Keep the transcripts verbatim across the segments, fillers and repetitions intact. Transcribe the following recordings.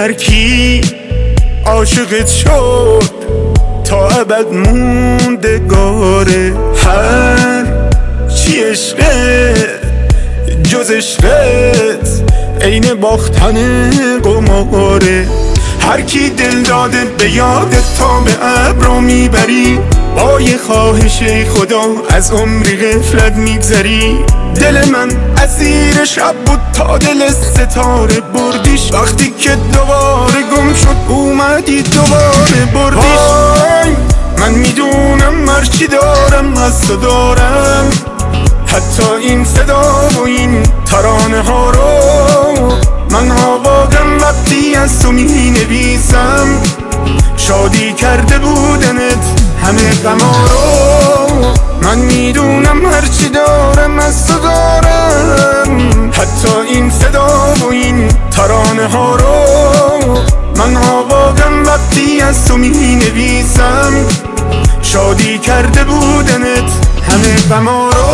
هر کی عاشقت شد تا ابد موندگاره. هر چی عشقه جز عشقت عین باختن قماره. هر کی دل داده به یادت تا به ابرو میبری، با یه خواهش خدا از عمری غفلت میگذری. دل من اسیر شب بود تا دل ستاره بردیش، وقتی که دوباره گم شد اومدی دوباره بردیش. وای من میدونم هرچی دارم از تو دارم، حتی این صدا و این ترانه ها رو من آوازم وقتی از تو می نویسم. شادی کرده بودنت همه غما رو، من میدونم هرچی دارم از تو دارم، حتی این صدا و این ترانه ها رو من آوازم وقتی از تو می نویسم. شادی کرده بودنت همه غما رو.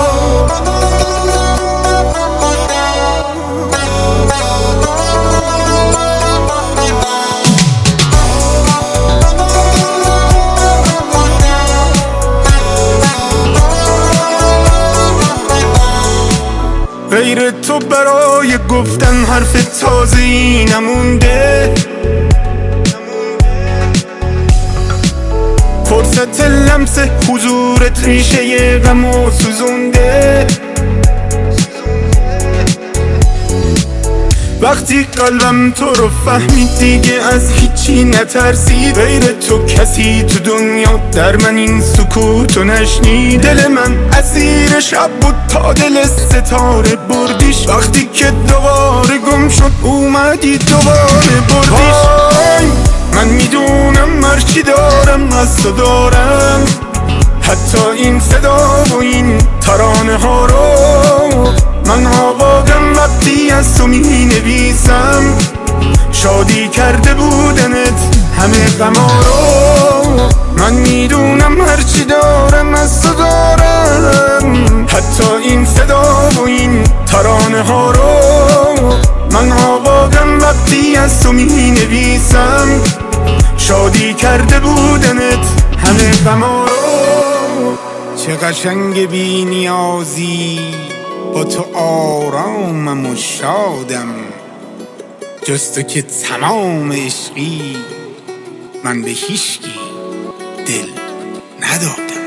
غیر تو برای گفتن حرف تازه‌ای نمونده، فرصت لمس حضورت ریشه غمو سوزونده. وقتی قلبم تو رو فهمید دیگه از هیچی نترسید، غیر تو کسی تو دنیا در من این سکوتو نشنید. دل من اسیر شب بود تا دل ستاره بردیش، وقتی که دوباره گم شد اومدی دوباره بردیش. من میدونم هرچی دارم از تو دارم، حتی این صدا و این ترانه ها رو من آوازم وقتی از تو می نویسم. شادی کرده بودنت همه غما رو، من میدونم هرچی دارم از تو دارم، حتی این صدا و این ترانه ها رو من آوازم وقتی از تو می نویسم. شادی کرده بودنت همه غما رو. چه قشنگ بی نیازی با تو آرامم و شادم، جز تو که تمام عشقی من به هیچکی دل ندادم.